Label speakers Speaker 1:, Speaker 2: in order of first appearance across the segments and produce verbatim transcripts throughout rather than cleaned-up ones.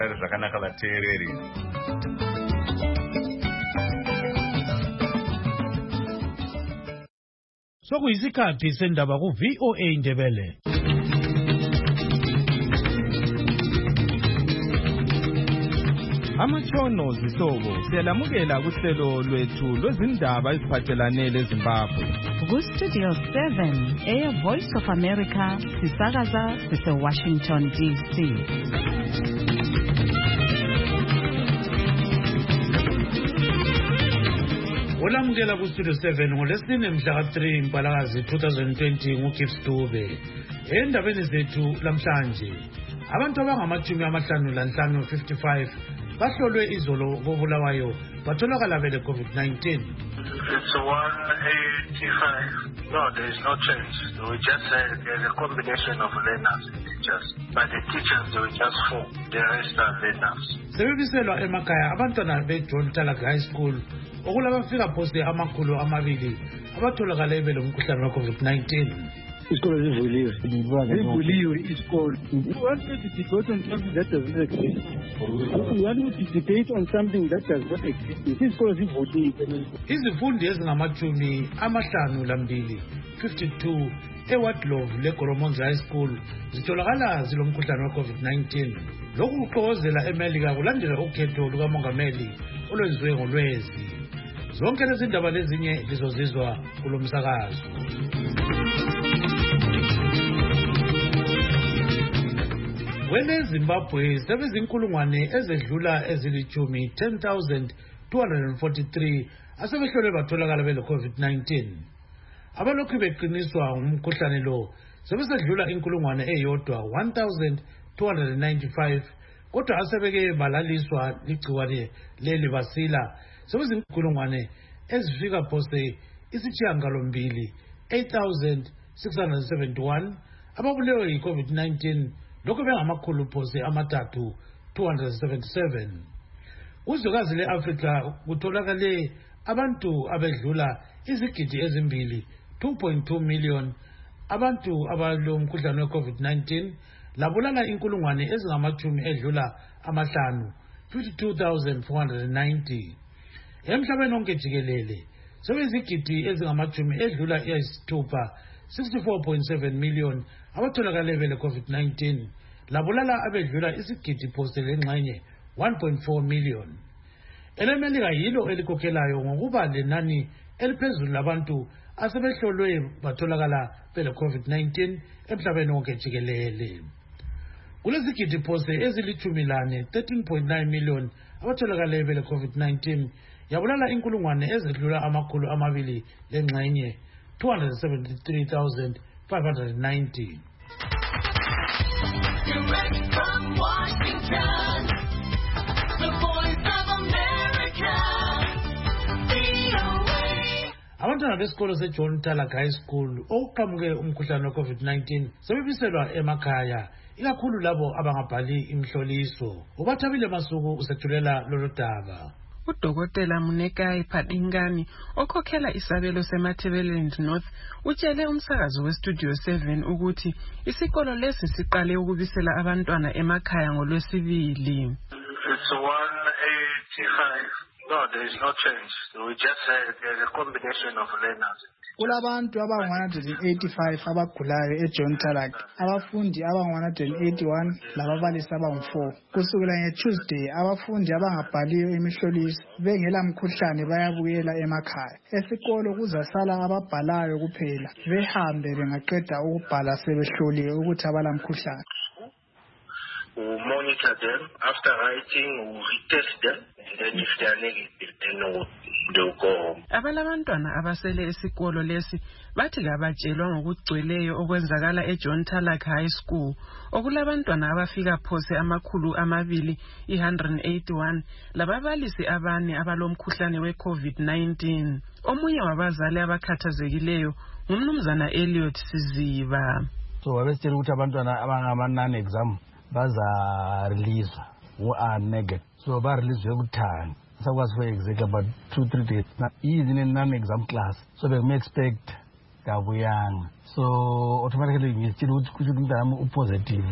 Speaker 1: zvakanaka vateereri.
Speaker 2: Sokuyisikhathi sendaba ku V O A Ndebele.
Speaker 3: Amatshono zihlobo siyalamukela kuhlelo lwethu lwezindaba eziphathelane leZimbabwe.
Speaker 4: Ku Studio seven, Air Voice of America, sisakaza sise Washington D C.
Speaker 2: Olamukela ku Studio seven ngolesine mhla ka three Mpalakazi twenty twenty nguGibbs Dube. Endabeni zethu lamhlanje, abantu abangamashumi amahlanu lanhlanu fifty-five bahlolwe izolo kobulawayo batholakala bele COVID nineteen.
Speaker 5: It's one eighty-five. No, there is no change. We just said there's a combination of learners and teachers. But the teachers, they were just four. The rest are learners.
Speaker 2: Sebebiselwa emakhaya abantwana be-John Talak High School okulabafika poste amakhulu amabili abatholakala ebele umkhuhlane we-COVID nineteen.
Speaker 6: Isikolo sivuliwe. Sivuliwe isikolo. You want to debate on something that does not exist. You want to debate on something that does not exist. Isikolo sivuliwe.
Speaker 2: Izifundi ezingamachumi amahlanu lambili fifty-two eWadlove leGoromonzi High School zitholakala zilomkhuhlane we-COVID nineteen. Lokhu kuxokozela eMelika kulandela ukhetho lukamongameli olwenziwe ngoLwezi. Zonke lezi ndaba lezinye lizozizwa kulo msakazo. Wele Zimbabwe sebezinkulungwane ezedlula ezilichumi ten thousand two hundred forty-three asebehlole batholakala bele COVID nineteen. Abalokhu beqiniswa ngumkhuhlane lo sebesedlula inkulungwane eyodwa one thousand two hundred ninety-five kodwa asebeke balaliswa ligciwane leli basila sebezinkulungwane ezifika phose isitshiyangalombili eight thousand six hundred seventy-one ababulewe yi-COVID nineteen lokho bengamakhulu phose amathathu two hundred seventy-seven. Kuzwekazi le-Afrika kutholakale abantu abedlula izigidi ezimbili two point two million abantu abalomkhuhlane we-COVID nineteen labulala inkulungwane ezingamachumi edlula amahlanu fifty-two thousand four hundred ninety. Emhlabeni onke jikelele sebezigidi ezingamachumi edlula eyisithupha sixty-four point seven million abatholakale bele COVID nineteen labulala abedlula isigidi phose lengxenye one point four million. EleMelika yilo elikokhelayo ngokuba lenani eliphezulu labantu asebehlolwe batholakala bele COVID nineteen emhlabeni wonke jikelele. Kulezigidi phose ezilichumi lane thirteen point nine million abatholakale bele COVID nineteen yabulala inkulungwane ezedlula amakhulu amabili lengxenye two hundred seventy-three thousand five hundred ninety.
Speaker 7: Direct from Washington, the Voice of America, V O A.
Speaker 2: Abantwana besikolo seJohn Talak High School okuqhamuke umkhuhlane we-COVID nineteen sebebiselwa emakhaya ikakhulu labo abangabhali imhloliso. Ubathabile Masuku usethulela lolu daba.
Speaker 8: Udokotela Munekai Padingani okhokhela isabelo seMatabeleland North utshele umsakazo weStudio seven ukuthi isikolo lesi siqale ukubisela abantwana emakhaya ngolwesibili.
Speaker 5: It's one eighty-five. No, there is no change. We just said there's a combination of learners.
Speaker 6: Kulabantu abangu one hundred eighty-five abagulayo eJohn Talak, abafundi abangu one hundred eighty-one lababalisi abangu four. Kusukela ngeTuesday abafundi abangabhaliyo imihloliso bengela mkhuhlane bayabuyela emakhaya. Esikolo kuzasala ababhalayo kuphela behambe bengaqeda ukubhala sebehloliwe ukuthi abala mkhuhlane.
Speaker 5: We monitor them. After writing, we retest them. And then if they are negative, then they'll go home.
Speaker 8: Abalabantwana abasele esikolo lesi bathi kabatshelwa ngokugcweleyo okwenzakala eJohn Talak High School okulabantwana abafika phose amakhulu amabili one hundred eighty-one lababalisi abane abalomkhuhlane we-COVID nineteen. Omunye wabazali abakhathazekileyo ngumnumzana Elliot Siziba.
Speaker 9: So babesitshela ukuthi abantwana abangama non-exam baza release who are negative. So ba release yokuthana. So was for exactly about two three days. Now he is in a non-exam class. So we may expect kabuyanga. So automatically ngiyitshela ukuthi kusho ukuthi umntana upositive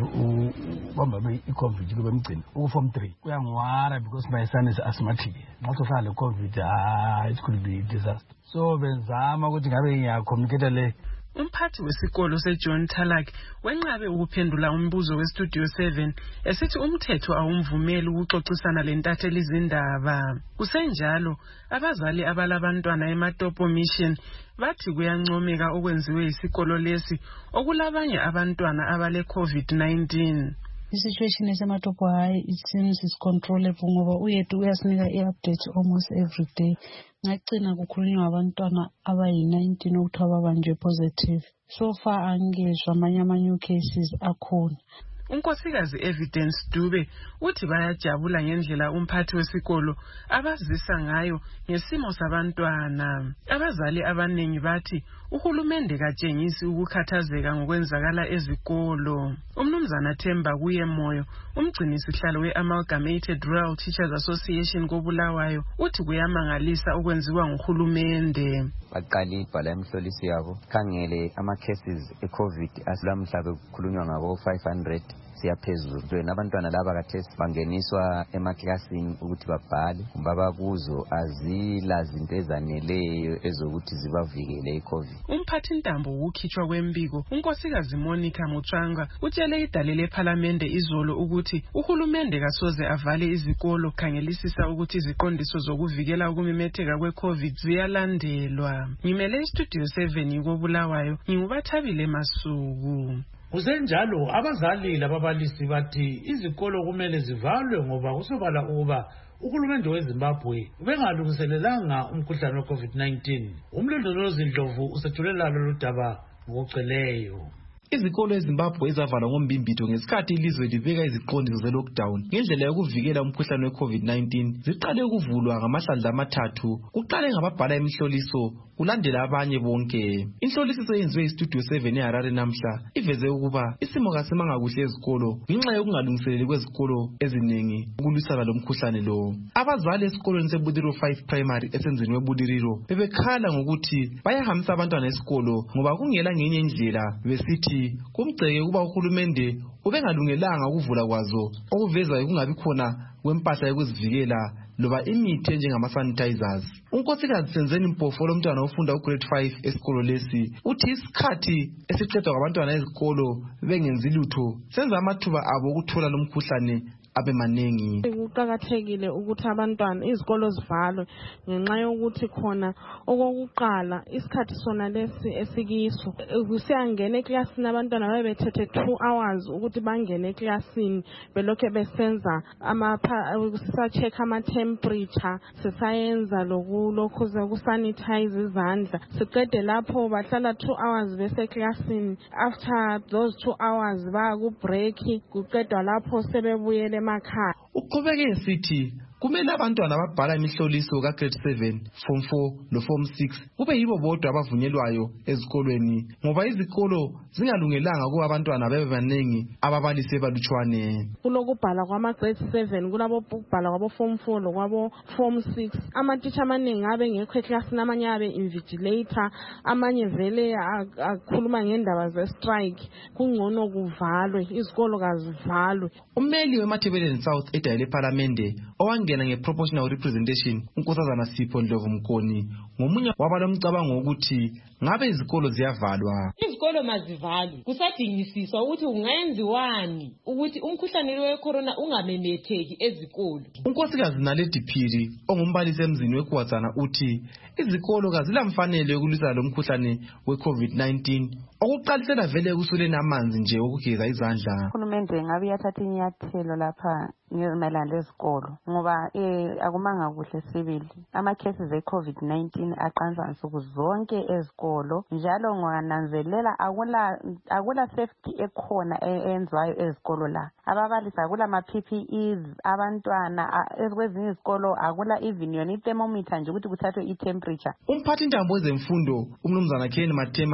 Speaker 9: ubamba i-COVID kube mgcini uku-form three. Kuyangwara because my son is asthmatic. Ngathi ufana le-COVID, ah, it could be a disaster. So benzama ukuthi ngabe ngiyacommunicate le.
Speaker 8: Umphathi wesikolo seJohn Talak wenqabe ukuphendula umbuzo weStudio seven esithi umthetho awumvumeli ukuxoxisana lentatheli izindaba. Kusenjalo abazali abalabantwana eMatopo Mission bathi kuyancomeka okwenziwe isikolo lesi okulabanye abantwana abale COVID nineteen.
Speaker 1: The situation is eMatopo High, it seems is controllable ngoba uyethu uyasinika i-update almost every day. Ngagcina kukhulunywa abantwana abayi nineteen ukuthi ababanjwe positive. So far angezwa amanye ama-new cases akhona.
Speaker 8: Unkosikazi Evidence Dube uthi bayajabula ngendlela umphathi wesikolo abazisa ngayo ngesimo sabantwana. Abazali abanengi bathi uhulumende katshengisi ukukhathazeka ngokwenzakala ezikolo. Umnumzana Themba kuye moyo umgcini sihlalo we-Amalgamated Rural Teachers Association koBulawayo uthi kuyamangalisa okwenziwa nguhulumende.
Speaker 10: Baqali ibhala emhlolisi yabo khangele ama-cases e-COVID asilamhla kukhulunywa ngabo five hundred siyaphezulu. Wena abantwana laba kathesi bangeniswa emaklasini ukuthi babhale bababuzo azila zinto ezaneleyo ezokuthi zibavikele i-COVID.
Speaker 8: Umphathi Ntambo ukukhitshwa kwembiko unkosikazi Monica Mutswanga utshele idale lePhalamende izolo ukuthi uhulumende kasoze avale izikolo khangelisisa ukuthi iziqondiso zokuvikela ukumemetheka kwe-COVID ziyalandelwa. Ngimele iStudio seven koBulawayo ngiubathabile Masuku.
Speaker 2: Kusenjalo abazali lababalisi bathi izikolo kumele zivalwe ngoba kusobala ukuba uhulumende weZimbabwe bengalungiselelanga umkhuhlane we-COVID nineteen. Umlondolozi Ndlovu usethulela lolu daba ngokugcweleyo.
Speaker 11: Izikolo eZimbabwe ezavalwa ngombimbito ngesikhathi ilizwe libeka iziqondiso ze-lockdown ngendlela yokuvikela umkhuhlane we-COVID nineteen ziqale ukuvulwa ngamahlandla amathathu. Kuqale ngababhala imihloliso kulandela abanye bonke. Inhloliso eyenziwe iStudio seven eHarare namhla iveze ukuba isimo kasimanga kuhle ezikolo ngenxa yokungalungiseleli kwezikolo eziningi ukulwisana lomkhuhlane lo. Abazali esikolweni seBudiriro five Primary esenzini weBudiriro bebekhala ngokuthi bayahambisa abantwana esikolo ngoba kungela ngenye indlela besithi kumgceke kuba uhulumende ubengalungelanga ukuvula kwazo okuveza ukungabi khona kwempahla yokuzivikela loba imithi njengama-sanitizers. Unkosikazi Senzeni Mpofu lomntwana ofunda ugrade five esikolo lesi uthi isikhathi esiqedwa ngabantwana ezikolo bengenzi lutho senza amathuba abo ukuthola lomkhuhlane abe manengi.
Speaker 12: Kuqakathekile ukuthi abantwana izikolo zivalwe ngenxa yokuthi khona okokuqala isikhathi sona lesi esikiso kusiyangena eklasini abantwana babethethe two hours ukuthi bangene eklasini belokhe besenza ama sisa-check ama-temperature sisayenza lokulokhu zokusanitize izandla siqede lapho bahlala two hours beseklasini. After those two hours baya ku-break kuqedwa lapho sebebuyele emakhaya.
Speaker 11: Uqhubeke esithi kumele abantwana ababhala imihloliso ka-grade seven, form four no form six kube yibo bodwa abavunyelwayo ezikolweni ngoba izikolo zingalungelanga kuba abantwana bebe baningi ababalisi bebalutshwane.
Speaker 12: Kulokubhala kwama-grade seven kulabo ukubhala kwabo form four lokwabo form six amatitsha amaningi abe ngekho eklasini amanye abe invigilator amanye vele akhuluma ngendaba ze-strike. Kungcono kuvalwe izikolo kazivalwe.
Speaker 11: Ummeli weMatabeleland South edayile ePhalamende owangena nge-proportional representation unkosazana Sipho Ndlovu Mkoni ngomunye wabalomcabango ukuthi ngabe izikolo ziyavalwa.
Speaker 13: Izikolo mazivalwe kusadingisiswa ukuthi ungenziwani ukuthi umkhuhlane we-corona ungamemetheki ezikolo.
Speaker 11: Unkosikazi Naledi Phiri ongumbalisi emzini weKwazana uthi izikolo kazilamfanele yokulwisana lomkhuhlane we-COVID nineteen okuqalisela vele kusuleni amanzi nje okugeza izandla.
Speaker 14: Uhulumende ngabe yathatha inyathelo lapha ngezimelana lezikolo ngoba eh akumanga kuhle sibili ama-cases e-COVID nineteen aqansa nsuku zonke ezikolo njalo ngananzelela akula akula safety ekhona enziwayo ezikolo la. Ababalisi akula ma-P P Es abantwana ezikwezinye izikolo akula even yona i-thermometer nje ukuthi kuthathwe i-temperature.
Speaker 11: Umphathi Ntambo wezemfundo umnumzana Ken Matema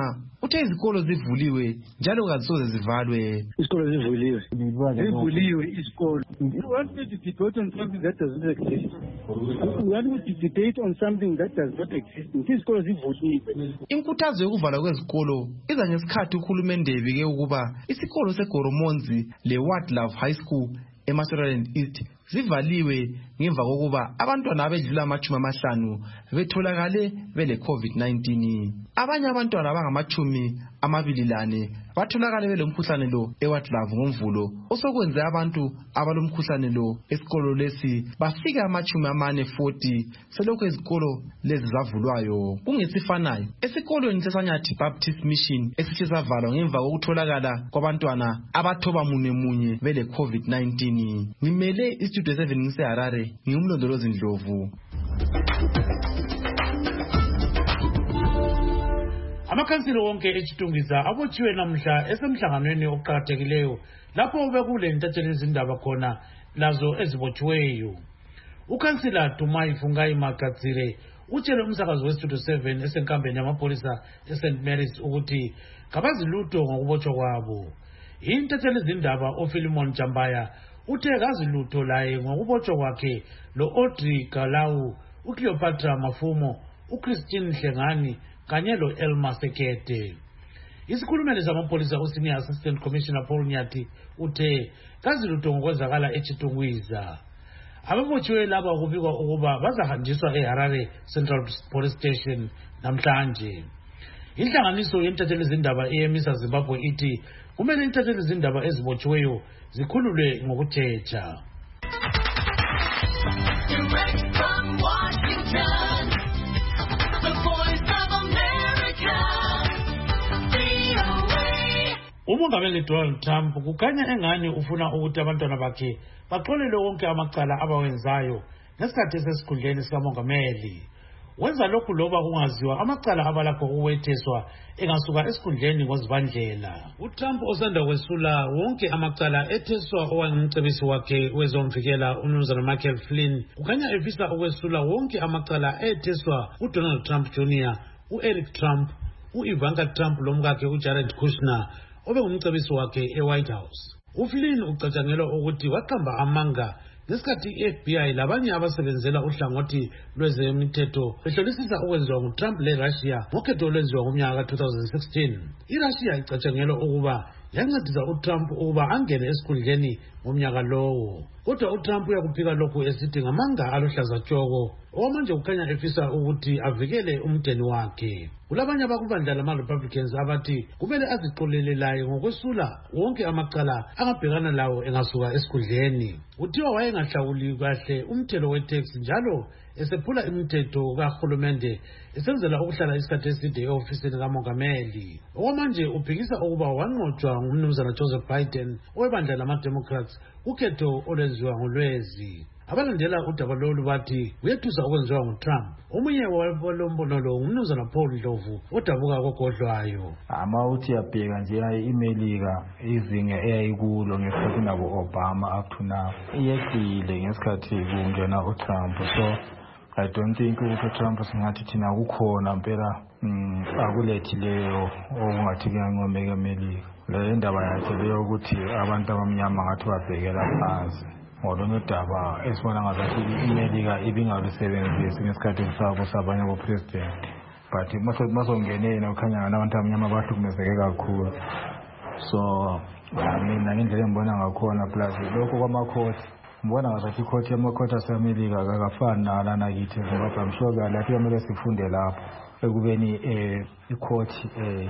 Speaker 11: uthe izikolo zivuliwe njalo kazisoze zivalwe.
Speaker 15: Isikolo zivuliwe. Zivuliwe isikolo. You want me to debate on something that does not exist? You want me to debate on something that does not exist? Isikolo zivuliwe.
Speaker 11: Inkuthazo yokuvalwa kwezikolo iza ngesikhathi uhulumende ebike ukuba isikolo seGoromonzi leWildlife High School eMaseraland East zivaliwe ngemva kokuba abantwana abedlula amachumi amahlanu betholakale bele COVID nineteen. Abanye abantwana abangamachumi amabili lane batholakale belomkhuhlane lo eWildlife ngomvulo osokwenze abantu abalomkhuhlane lo esikolo lesi bafika amachumi amane forty selokho izikolo lezi zavulwayo. Kungesifanayo esikolweni seSanyathi Baptist Mission esishe savalwa ngemva kokutholakala kwabantwana abathoba munye munye bele COVID nineteen. Ngimele istudio seven ngiseHarare ngimlondolozi Ndlovu.
Speaker 2: Amakhansila wonke eChitungwiza abotshiwe namhla esemhlanganweni oqhakathekileyo lapho bekule ntatheli izindaba khona lazo ezibotshiweyo. Ukhansila Dumai Fungai Magatsire utshele umsakazo weStudio seven esenkambeni yamapholisa eSaint Mary's ukuthi kabazilutho ngokubotshwa kwabo. Intatheli izindaba uPhilemon Jambaya uthe kazilutho laye ngokubotshwa kwakhe lo Audrey Galau, uCleopatra Mafumo, uChristine Hlengani kanye lo Elma Sekete. Isikhulumeli samapholisa uSenior Assistant Commissioner Paul Nyati uthe kazilutho ngokwenzakala eChitungwiza. Ababotshiwe laba kubikwa ukuba bazahanjiswa eHarare Central Police Station namhlanje. Inhlanganiso yentatheli izindaba eyemisa Zimbabwe ithi kumele intatheli izindaba ezibotshiweyo zikhululwe ngokuthetha.
Speaker 7: Direct from Washington, the voice of America, V O A.
Speaker 2: Umongameli Donald Trump kukhanya engani ufuna ukuthi abantwana bakhe baxolele wonke amacala abawenzayo ngesikhathi sesikhundleni sikamongameli. Wenza lokhu loba kungaziwa amacala abalakho ukwetheswa engasuka esikhundleni ngozibandlela. uTrump osanda kwesula wonke amacala etheswa owangumcebisi wakhe wezomvikela uMnumzana Michael Flynn kukhanya efisa ukwesula wonke amacala etheswa uDonald Trump Junior, uEric Trump, uIvanka Trump lomkakhe uJared Kushner obengumcebisi wakhe eWhite House. uFlynn ucatshangelwa ukuthi waqamba amanga ngesikhathi iF B I labanye abasebenzela uhlangothi lwezemithetho behlolisisa okwenziwa nguTrump leRussia ngokhetho olwenziwa ngomnyaka ka two thousand sixteen. iRussia icatshangelwa ukuba yancedisa uTrump ukuba angene esikhundleni ngomnyaka lowo. Kodwa uTrump uyakuphika lokhu esithi ngamanga aluhlaza tshoko okwamanje kukhanya efisa ukuthi avikele umndeni wakhe. Kulabanye abakubandla lama-Republicans abathi kumele azixolelelayo ngokwesula wonke amacala angabhekana lawo engasuka esikhundleni. Uthiwa wayengahlawuli kahle umthelo wetax njalo esephula imithetho kahulumende esenzela ukuhlala isikhathi eside e-ofisini kamongameli. Okwamanje uphikisa ukuba wanqotshwa ngumnumzana Joseph Biden owebandla lama-Democrats ukhetho olwenziwa ngolwezi. Abalandela udaba lolu bathi uyethusa okwenziwa nguTrump. Omunye walombono lo ngumnumzana Paul Ndlovu odabuka kogodlwayo.
Speaker 16: Ama uthi yabheka nje iMelika izinga eyayikulo ngesikhathi nabo Obama up to now iyeqile ngesikhathi kungena uTrump. So I don't think ukuthi uTrump singathi thina kukhona impela akulethileyo okungathi kuyancomeka eMelika. Le ndaba yakhe leyo ukuthi abantu abamnyama ngathi babhekela phansi. Ngolunye udaba esibona ngathi iMelika ibingalusebenzisi ngesikhathi sabo sabanye abopresident. But masongene yena ukhanya abantu abamnyama bahlukumezeke kakhulu. So mina ngendlela engibona ngakhona plus lokho kwamakhoti ngibona ngathi ikhoti yamakhoti aseMelika akafani nalana kithi ngoba I'm sure lapho kumele sifunde lapho ekubeni eh ikhoti eh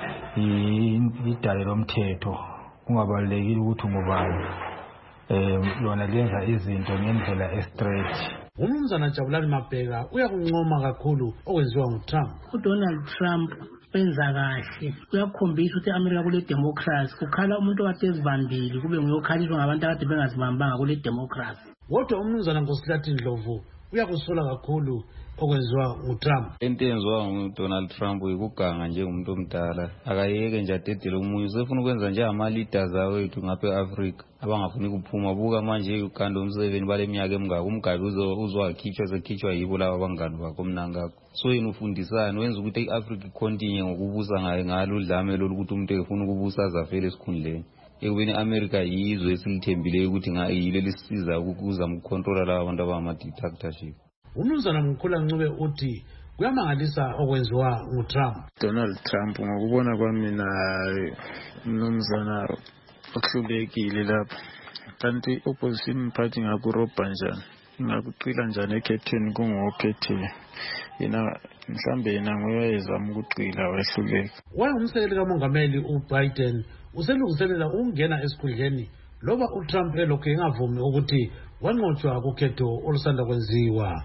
Speaker 16: idale lomthetho kungabalekile ukuthi ngubani eh lona lenza izinto ngendlela estraight.
Speaker 2: Umnumzana Jabulani Mabheka uyakuncoma kakhulu okwenziwa nguTrump.
Speaker 17: uDonald Trump wenza kahle uyakhombisa ukuthi eAmerica kule democracy kukhala umuntu okade ezibambili kube nguyokhaliswa ngabantu akade bengazibambanga kule democracy.
Speaker 2: Kodwa umnumzana Nkosihlathi Ndlovu uyakusola kakhulu okwenziwa nguTrump.
Speaker 18: Into eyenziwa nguDonald Trump ikuganga nje umuntu omdala akayeke nje adedele umunye usefuna ukwenza nje ama-leaders awethu ngapha e-Afrika abangafuni kuphuma. Buka manje uGanda umseven baleminyaka emingaka umgabi uzwakhitshwa sekhitshwa yibo laba abangani bakho mnangakho. So yena ufundisane wenza ukuthi i-Afrika ikhontinye ngokubusa ngayo ngalo udlame lolu ukuthi umuntu efuna ukubusa azafele esikhundleni. Ekubeni i-America yizwe esilithembileyo ukuthi yilo lisisiza ukuzama ukukhontrola laba abantu abangama-dictatorship.
Speaker 2: Umnumzana Mkhula Ncube uthi kuyamangalisa okwenziwa nguTrump.
Speaker 16: Donald Trump ngokubona kwami mina umnumzana okuhlulekile lapha. Kanti opposition party ngakurobha njani? Ngakuqila njani ekhetheni kungokhethe. Yena mhlambe yena ngoyezama ukuqila wehluleka.
Speaker 2: Wayengumsekeli kamongameli uBiden uselungiselela ukungena esikhundleni loba uTrump elokhu engavumi ukuthi wanqotshwa kukhetho olusanda kwenziwa.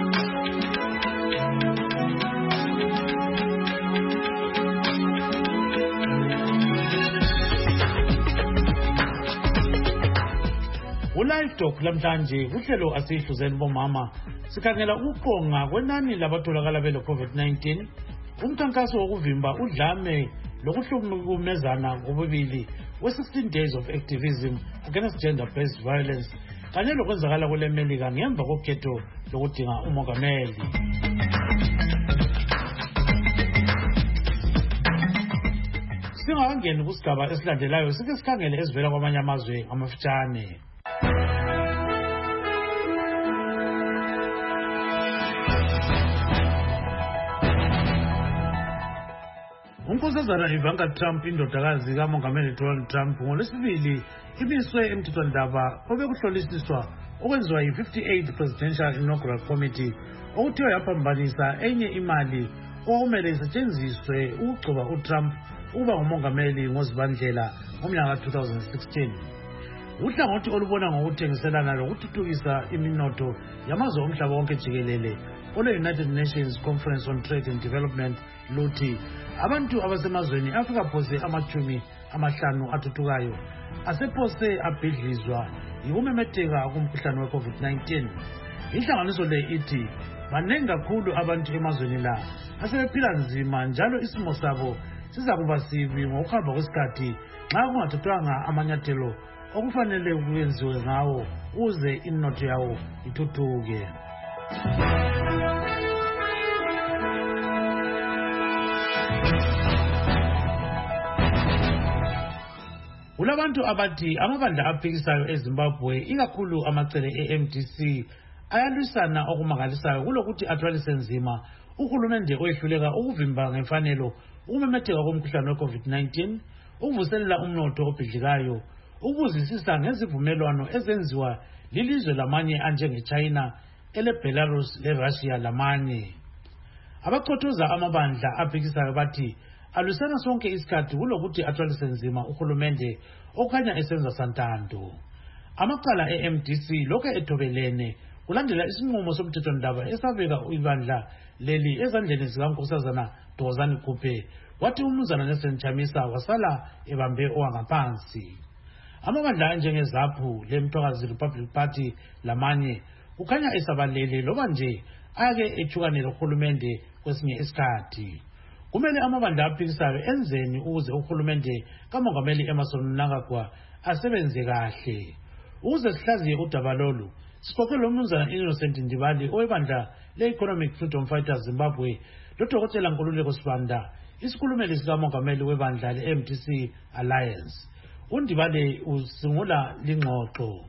Speaker 2: Ulive Talk lamhlanje uhlelo asihluzeni bomama sikhangela ukuqonga kwenani labatholakala bele COVID nineteen, umkhankaso wokuvimba udlame lokuhlukumezana ngobubili we-sixteen days of activism against gender-based violence kanye lokwenzakala kule Melika ngemva kokhetho lokudinga umongameli. Singakangeni kusigaba esilandelayo sike sikhangele esivela kwamanye amazwe amafitshane. Unkosazana Ivanka Trump indodakazi kamongameli Donald Trump ngolwesibili imiswe emthethwandaba obekuhlolisiswa okwenziwa yi-fifty-eighth Presidential Inaugural Committee okuthiwa yaphambanisa enye imali okumele isetshenziswe ukugcoba uTrump ukuba ngumongameli ngozibandlela ngomnyaka two thousand sixteen. Uhlangothi olubona ngokuthengiselana lokuthuthukisa iminotho yamazwe omhlaba wonke jikelele ole-United Nations Conference on Trade and Development luthi abantu abasemazweni afika phose amachumi amahlanu athuthukayo asephose abhidlizwa yikumemetheka kumkhuhlane we-COVID nineteen. Inhlanganiso le ithi baningi kakhulu abantu emazweni la asebephila nzima njalo isimo sabo siza kuba sibi ngokuhamba kwesikhathi nxa kungathathwanga amanyathelo okufanele kwenziwe ngawo uze inotho yawo ithuthuke. Kulabantu abathi amabandla aphikisayo eZimbabwe ikakhulu amacele e-M D C ayalwisana okumangalisayo kulokuthi athwalise nzima uhulumende oyehluleka ukuvimba ngemfanelo ukumemetheka komkhuhlane we-COVID nineteen, ukuvuselela umnotho obhidlikayo, ukuzisisa ngezivumelwano ezenziwa lilizwe lamanye anjenge-China, ele-Belarus le-Russia lamanye. Abaqothoza amabandla aphikisayo bathi alwisana sonke isikhathi kulokuthi athwalise nzima uhulumende okhanya esenza santando. Amaqala e-M D C lokho ethobelene kulandela isinqumo somthethwandaba esabeka ibandla leli ezandleni zikankosazana Thokozani Kupe, wathi umnumzana Nelson Chamisa wasala ebambe owangaphansi. Amabandla anjengezaphu lemthwakazi Republic Party lamanye kukhanya esabalele loba nje ake ethukane lohulumende kwesinye isikhathi. Kumele amabandla aphikisayo enzeni ukuze uhulumende kamongameli Emmerson Mnangagwa asebenze kahle. Ukuze sihlaziye udaba lolu sixoxe lomnumzana Innocent Ndibali owebandla le-Economic Freedom Fighters Zimbabwe loDokotela Nkululeko Sibanda isikhulumeli sikamongameli webandla le-M D C Alliance. UNdibali usungula lingxoxo.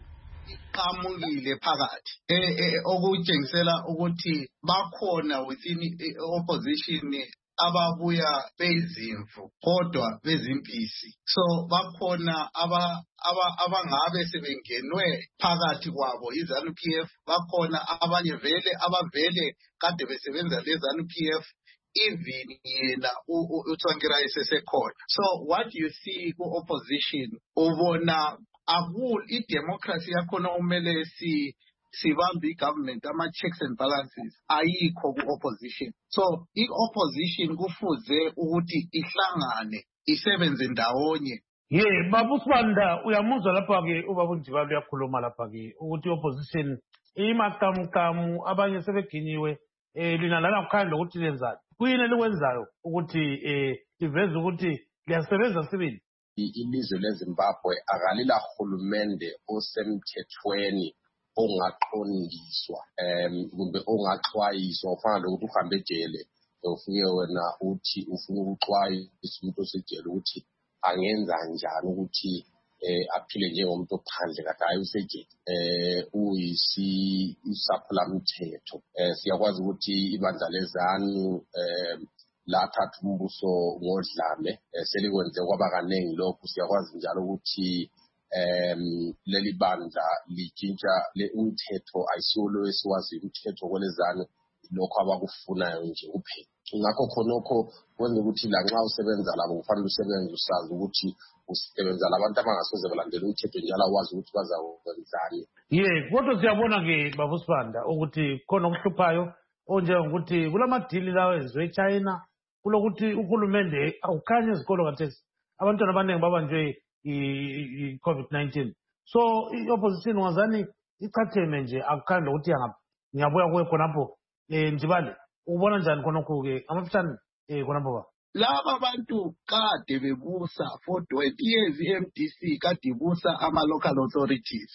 Speaker 19: Qhamukile phakathi eh okutshengisela ukuthi bakhona within opposition ababuya bezimvu kodwa bezimpisi. So bakhona aba abangabe sebengenwe phakathi kwabo iZANU P F, bakhona abanye vele abavele kade besebenza leZANU P F, even yena uTsvangirai sesekhona. So what you see ku opposition ubona akul i-democracy yakhona umele si sibambe i-government ama-checks and balances ayikho ku-opposition. So i-opposition kufuze ukuthi ihlangane isebenze ndawonye
Speaker 2: ye baba uSibanda uyamuzwa lapha ke ubaba uNdibala uyakhuluma lapha ke ukuthi opposition imaqamuqamu abanye sebeginyiwe eh lina lana kukhanda ukuthi lenzani kuyini elikwenzayo ukuthi eh iveze ukuthi liyasebenza sibili
Speaker 20: ilizwe leZimbabwe akalila hulumende osemthethweni ongaqondiswa em kumbe ongaxwayiswa ufana lokuthi uhambe ejele ufike wena uthi ufuna ukuxwayisa umuntu osejele ukuthi angenza njani ukuthi eh aphile njengomuntu ophandle kade hayi usejele eh uyisi isaphula umthetho eh siyakwazi ukuthi ibandla lezanu eh lathatha umbuso ngodlame selikwenze kwaba kaningi lokho siyakwazi njalo ukuthi em leli bandla lijinja le umthetho ayisolo esiwazi umthetho kwelezana lokho abakufunayo nje kuphela ngakho khonokho kwenza ukuthi la nxa usebenza labo kufanele usebenze usazi ukuthi usebenza labantu abangasoze balandela umthetho njalo wazi ukuthi bazakwenzani
Speaker 2: ye kodwa siyabona ke baba uSibanda ukuthi khona okuhluphayo onjengokuthi kulamadili lawo ezwe eChina kulokuthi uhulumende awukhanye izikolo kathesi abantwana abaningi babanjwe i COVID nineteen so i-opposition wazani ichatheme nje akukhanye lokuthi yangapha ngiyabuya kuwe khonapho eh Ndibale ubona njani khonokho ke amafitshane eh khonapho ba
Speaker 19: laba bantu kade bebusa for twenty years i-M D C kade ibusa ama-local authorities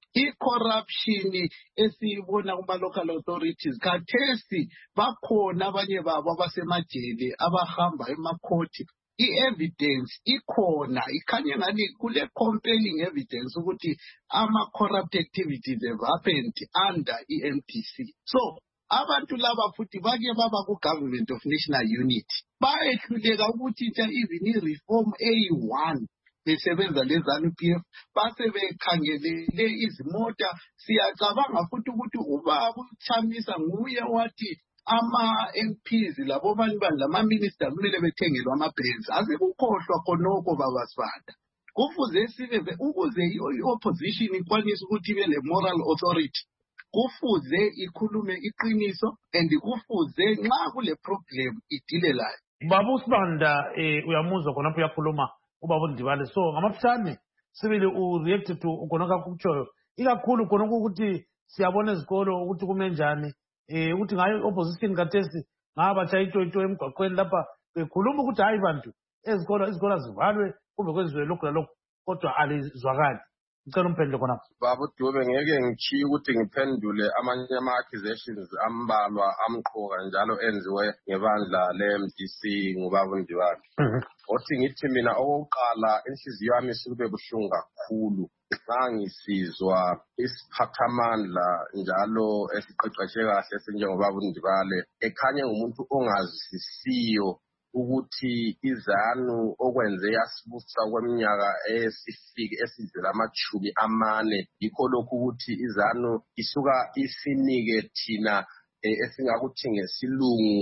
Speaker 19: i-corruption esiyibona kuma-local authorities khathesi bakhona abanye babo abasemajele abahamba emakhoti i-evidence ikhona ikhanye ngani kule compelling evidence ukuthi ama-corrupt activities have happened under i-M D C so abantu laba futhi bake baba ku-government of national unity bayehluleka ukuthi ntsha even i-reform eyi-one besebenza le-ZANU-P F base bekhangelele izimota siyacabanga futhi ukuthi ubaba uChamisa nguye wathi ama-M Ps labo bani bani lama-minister kumele bethengelwe ama-Benz asekukhohlwa khonokho baba Sibanda kufuze sibe ukuze i-opposition ikwanise ukuthi ibe le-moral authority kufuze ikhulume iqiniso and kufuze nxa kule problem idile layo
Speaker 2: baba uSibanda eh uyamuzwa khonapho uyakhuluma ubaba uNdibale so ngamafitshane sibili u-react to khonokho akutshoyo ikakhulu khonokho ukuthi siyabona izikolo ukuthi kume njani eh ukuthi ngayo opposition kathesi ngabatsha itoyito emgwaqweni lapha bekhuluma ukuthi hayi bantu ezikolo izikolo zivalwe kube kwenziwe lokhu lalokhu kodwa alizwakali ngicela umphendule khonapho
Speaker 20: baba uDube ngeke ngichiye ukuthi ngiphendule amanye ama-accusations ambalwa amqoka njalo enziwe ngebandla le-M D C ngubaba uNdibale othi ngithi mina okokuqala inhliziyo yami isukube buhlungu kakhulu ngisizwa isiphathamandla njalo esiqeqeshe kahle esinjengobaba uNdibale ekhanye ngumuntu ongazisisiyo ukuthi izanu okwenze yasibusa kweminyaka esifike esidlula amachumi amane yikho lokhu ukuthi izanu isuka isinike thina esingakuthi ngesilungu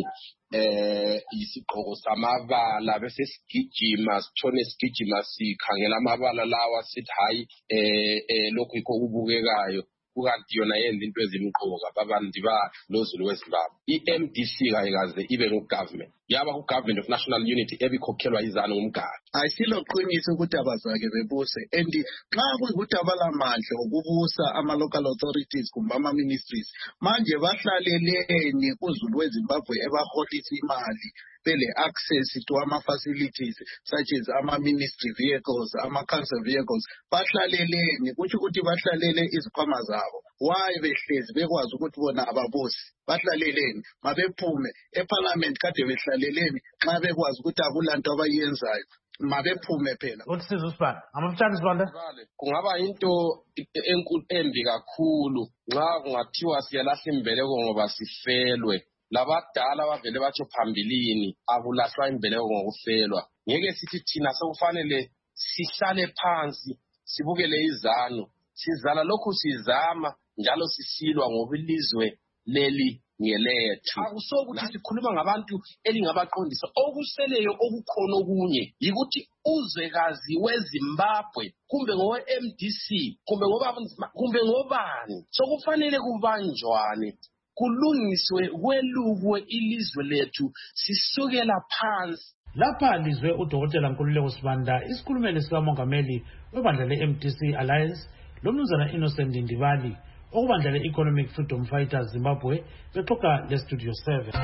Speaker 20: eh isigqoko samabala bese sigijima sithone sigijima sikhangela amabala lawa sithi hayi eh lokhu yikho kubukekayo kukanti yona yenza into ezimqoka babantu ba lozulu weZimbabwe i-M D C kayikaze ibe ngogovernment yaba ku-government of national unity ebikhokhelwa izanu ngumgadi
Speaker 19: ayisiloqiniso ukuthi abazake bebuse and nxa kuyikuthi abalamandla okubusa ama-local authorities kumbe ama-ministries manje bahlaleleni kuzulu weZimbabwe ebaholisa imali bele access to ama-facilities such as ama-ministry vehicles, ama-council vehicles bahlaleleni kuthi ukuthi bahlalele izikhwama zabo why behlezi bekwazi ukuthi bona ababusi bahlaleleni mabephume eparliament kade behlaleleni nxa bekwazi ukuthi akulanto abayenzayo mabephume phela
Speaker 2: uthi siza uSibanda amafitshane Sibanda
Speaker 20: kungaba into enkulu embi kakhulu nxa kungathiwa siyalahla imbeleko ngoba sifelwe labadala bavele batsho phambilini akulahlwa imbeleko ngokufelwa ngeke sithi thina sekufanele sihlale phansi sibukele izanu sizala lokhu sizama njalo sisilwa ngoba ilizwe leli ngelethu akusokuthi sikhuluma ngabantu elingabaqondisa okuseleyo okukhona okunye yikuthi uzwekazi weZimbabwe kumbe ngowe-M D C kumbe ngoba kumbe ngobani sokufanele kubanjwane kulungiswe kwelukwe ilizwe lethu sisukela phansi
Speaker 2: Lapha lizwe uDokotela Nkululeko Sibanda, isikhulumeli sikamongameli webandla le-M D C Alliance, lomnumzana Innocent Ndibali, okubandla le-Economic Freedom Fighters Zimbabwe, bexoxa le-Studio seven.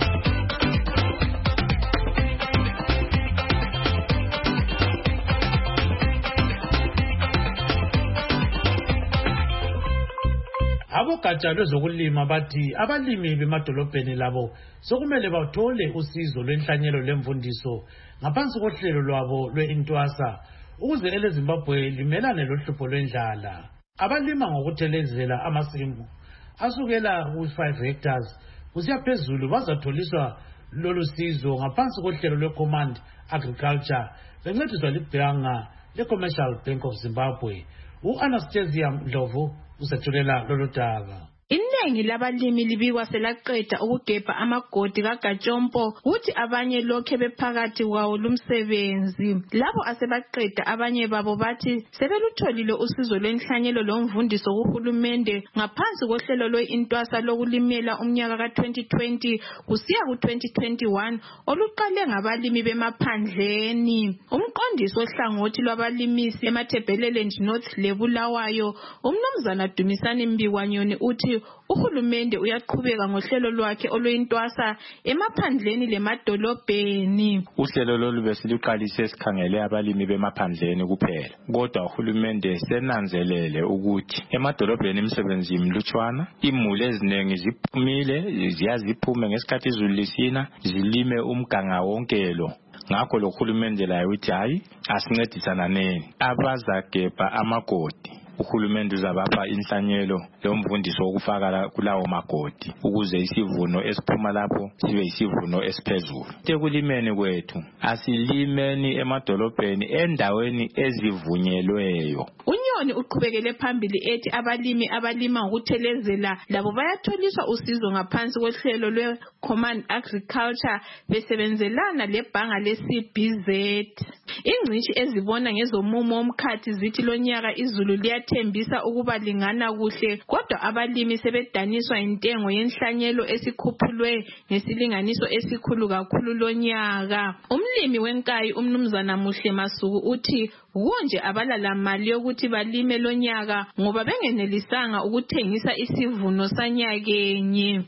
Speaker 2: Abogatsha lwezokulima bathi abalimi bemadolobheni labo sokumele bathole usizo lwenhlanyelo lemfundiso ngaphansi kohlelo lwabo lwe-Intwasa ukuze eleZimbabwe limelane lohlupho lwendlala. Abalima ngokuthelezela amasimu asukela ku-five hectares kusiya phezulu bazatholiswa lolu sizo ngaphansi kohlelo lwe-Command Agriculture bencediswa libhanga le-Commercial Bank of Zimbabwe. U-Anastasia Ndlovu usethulela lolu daba.
Speaker 21: Iningi labalimi libikwa selaqeda ukugebha amagodi kaGatshompo uthi abanye lokhe bephakathi kwawo lumsebenzi. Labo asebaqeda abanye babo bathi sebelutholile usizo lwenhlanyelo lomvundiso kuhulumende ngaphansi kohlelo lwe-Intwasa lokulimela umnyaka ka-twenty twenty kusiya ku-twenty twenty-one oluqale ngabalimi bemaphandleni. Umqondisi ohlangothi lwabalimisi eMatabeleland North leBulawayo, umnumzana Dumisani Mbikwanyoni uthi uhulumende uyaqhubeka ngohlelo lwakhe oluyintwasa emaphandleni lemadolobheni.
Speaker 22: Uhlelo lolu besiluqalise sikhangele abalimi bemaphandleni kuphela, kodwa uhulumende senanzelele ukuthi emadolobheni imisebenzi imlutshwana, imuli eziningi ziphumile ziyaziphume ngesikhathi izulu lisina zilime umganga wonke lo. Ngakho lo hulumende laye uthi hayi asincedisana neni abazagebha amagodi. Uhulumende uzabapha inhlanyelo lomvundiso wokufaka kulawo magodi ukuze isivuno esiphuma lapho sibe isivuno esiphezulu. Ekulimeni kwethu asilimeni emadolobheni endaweni ezivunyelweyo.
Speaker 21: Unyoni uqhubekele phambili ethi abalimi abalima ngokuthelezela labo bayatholiswa usizo ngaphansi kohlelo lwe-Command Agriculture besebenzelana lebhanga le-C B Z. Ingcitshi ezibona ngezomumo womkhathi zithi lonyaka izulu liyathembisa ukuba lingana kuhle, kodwa abalimi sebedaniswa intengo yenhlanyelo esikhuphulwe ngesilinganiso esikhulu kakhulu lonyaka. Umlimi wenkayi umnumzana Muhle Masuku uthi konje abalala mali yokuthi balime lonyaka ngoba bengenelisanga ukuthengisa isivuno sanyakenye.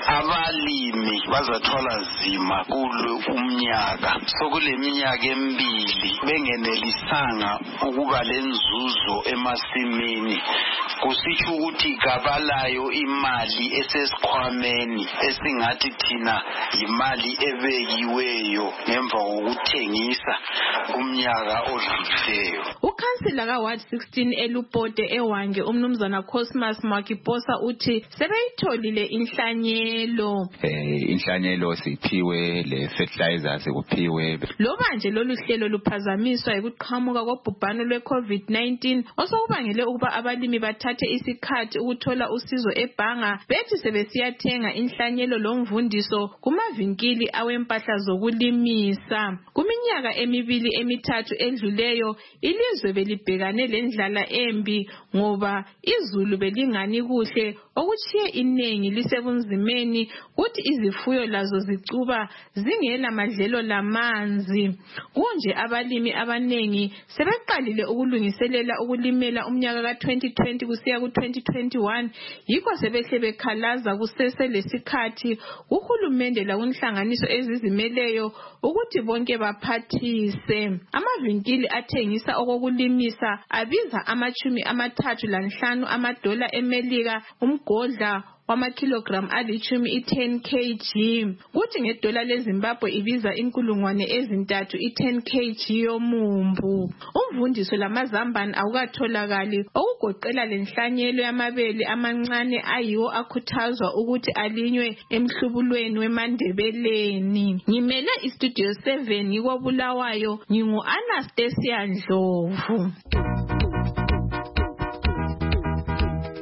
Speaker 23: Abalimi bazathola zima kulo umnyaka sokule minyaka emibili bengenelisanga ukuba lenzuzo emasimini, kusitsho ukuthi kabalayo imali esesikhwameni esingathi thina imali ebekiweyo ngemva kokuthengisa umnyaka odlulileyo.
Speaker 21: Ukhansila ka-Ward sixteen eLupote eWange umnumzana Cosmas Makiposa uthi sebeyitholile inhlanyelo.
Speaker 24: Eh inhlanyelo siphiwe, le fertilizer sekuphiwe.
Speaker 21: Lo manje lolu hlelo luphazamiswa ukuqhamuka kobhubhano lwe-COVID nineteen osokubangele ukuba abalimi bathathe isikhathi ukuthola usizo ebhanga bethi sebesiyathenga inhlanyelo lomvundiso kumavinkili awempahla zokulimisa. Kuminyaka emibili emithathu edluleyo ilizwe belibhekane lendlala embi ngoba izulu belingani kuhle okuchiye inengi lisebunzimeni kuthi izifuyo lazo zicuba zingela madlelo lamanzi. Kunje abalimi abanengi sebeqalile ukulungiselela ukulimela umnyaka ka-twenty twenty kusiya ku-twenty twenty-one yikho sebehle bekhalaza kusese lesikhathi uhulumende lakunhlanganiso ezizimeleyo ukuthi bonke baphathise. Amavinkili athengisa okokulimisa abiza amachumi amathathu lanhlanu amadola emelika umgodla wamakilogram alichumi i-ten kilograms kuthi ngedola leZimbabwe ibiza inkulungwane ezintathu i-ten kilograms yomumbu. Umvundiso lamazambane awukatholakali okugoqela lenhlanyelo yamabele amancane ayiwo akhuthazwa ukuthi alinywe emhlubulweni weMandebeleni. Ngimele iStudio seven ngikobulawayo ngingu-Anastasia Ndlovu.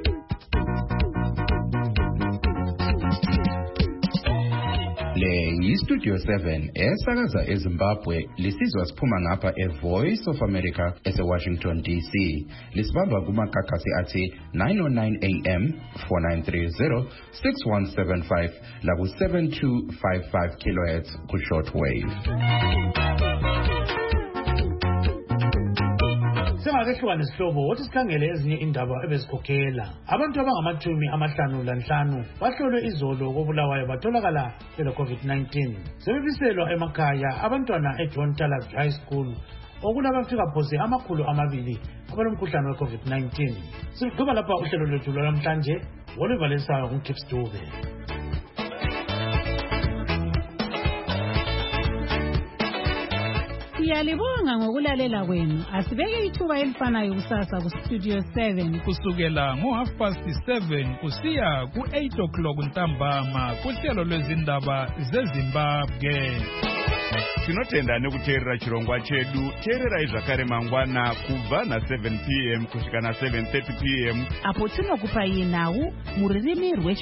Speaker 25: Le
Speaker 3: iStudio seven esakaza eZimbabwe lisizwa siphuma ngapha eVoice of America eseWashington D C. Lisibamba kumakakasi athi nine oh nine A M, four nine three zero, six one seven five la ku seven two five five kilohertz ku shortwave.
Speaker 2: Sengakehlukana isihlobo wathi sikhangele ezinye indaba ebezikhokhela. Abantu abangamathumi amahlanu lanhlanu bahlolwe izolo koBulawayo batholakala bele COVID nineteen. Sebebiselwa emakhaya abantwana eJohn Talak High School okulabafika phose amakhulu amabili abalomkhuhlane weCovid nineteen. Sigqiba lapha uhlelo lwethu lwamhlanje oluvalesayo nguTips Dube.
Speaker 4: Siyalibonga ngokulalela kwenu. Asibeke ithuba elifanayo kusasa ku Studio seven
Speaker 5: kusukela ngo half past seven kusiya ku eight o'clock ntambama kuhlelo lwezindaba zeZimbabwe.
Speaker 6: Tinotenda nekuteerera chirongwa chedu. Teererai zvakare mangwana kubva na seven p m kusvika na seven thirty p m
Speaker 4: apo tinokupai nhau muririmi rwe